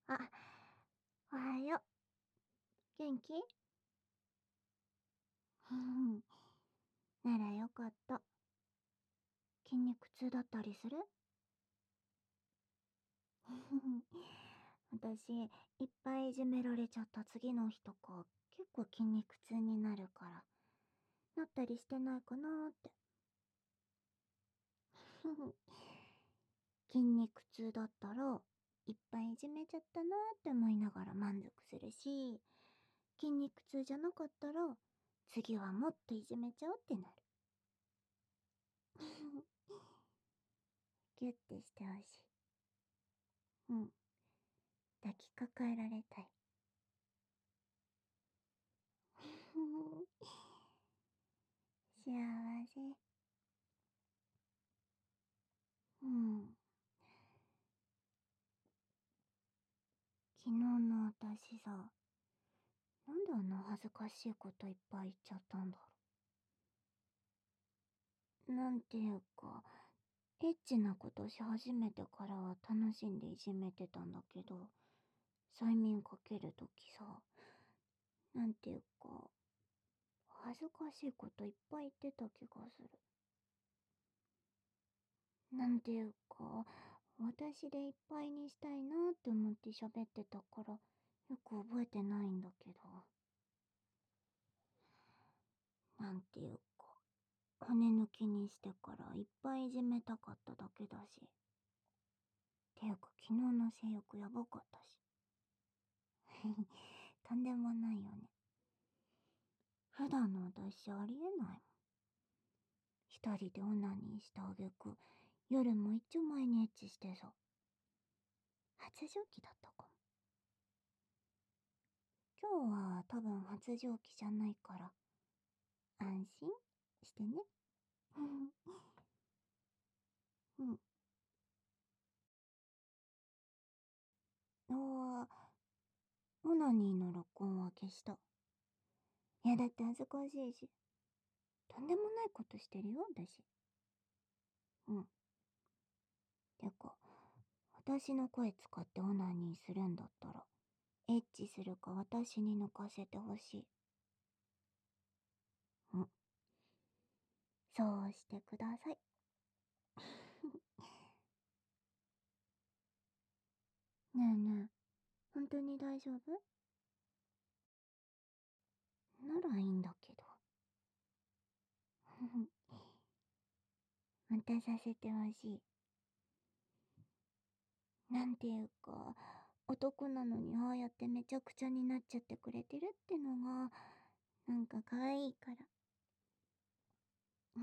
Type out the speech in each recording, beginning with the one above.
あ、おはよう。元気？ふん。ならよかった。筋肉痛だったりする？私、いっぱいいじめられちゃった次の日とか、結構筋肉痛になるから、なったりしてないかなーって。筋肉痛だったら、いっぱいいじめちゃったなーって思いながら満足するし、筋肉痛じゃなかったら、次はもっといじめちゃおうってなる。ギュッてしてほしい。うん。抱きかかえられたい。幸せ。うん。昨日の私さ、なんであんな恥ずかしいこといっぱい言っちゃったんだろう。なんていうか、エッチなことし始めてからは楽しんでいじめてたんだけど、催眠かけるときさ、なんていうか、恥ずかしいこといっぱい言ってた気がする。なんていうか、私でいっぱいにしたいなって思って喋ってたから、よく覚えてないんだけど。なんていうか、骨抜きにしてからいっぱいいじめたかっただけだし。ていうか昨日の性欲やばかったし。とんでもないよね。普段の私ありえないもん。一人でオナニーしたあげく、夜も一丁前にエッチしてさ。発情期だったかも。今日は多分発情期じゃないから、安心してね。うん。おー、オナニーの録音は消した。いやだって恥ずかしいし。とんでもないことしてるよ、私。うん。てか、私の声使ってオナニーするんだったら、エッチするか私に抜かせてほしい。うん。そうしてください。ねえねえ、本当に大丈夫？ならいいんだけど。またさせてほしい。なんていうか、男なのにああやってめちゃくちゃになっちゃってくれてるってのが、なんか可愛いから。うん。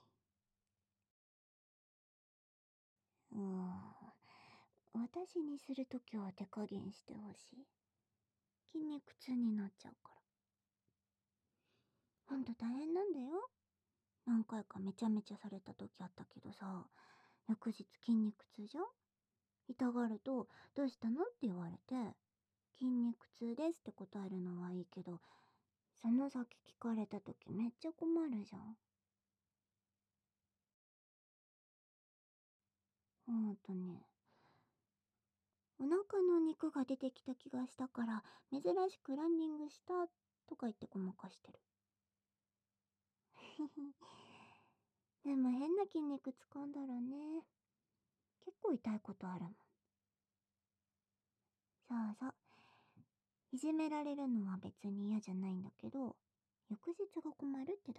私にするときは手加減してほしい。筋肉痛になっちゃうから。ほんと大変なんだよ。何回かめちゃめちゃされた時あったけどさ、翌日筋肉痛じゃん。痛がると、どうしたのって言われて、筋肉痛ですって答えるのはいいけど、その先聞かれた時めっちゃ困るじゃん。ね、お腹の肉が出てきた気がしたから、珍しくランニングしたとか言ってごまかしてる。でも変な筋肉掴んだらね、結構痛いことあるもん。そうそう。いじめられるのは別に嫌じゃないんだけど、翌日が困るってだ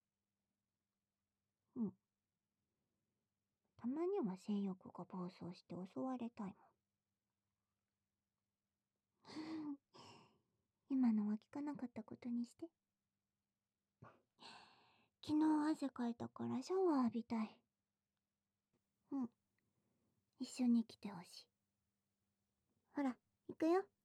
け。うん。たまには性欲が暴走して襲われたいもん。今のは聞かなかったことにして。昨日汗かいたからシャワー浴びたい。うん。一緒に来てほしい。ほら、行くよ。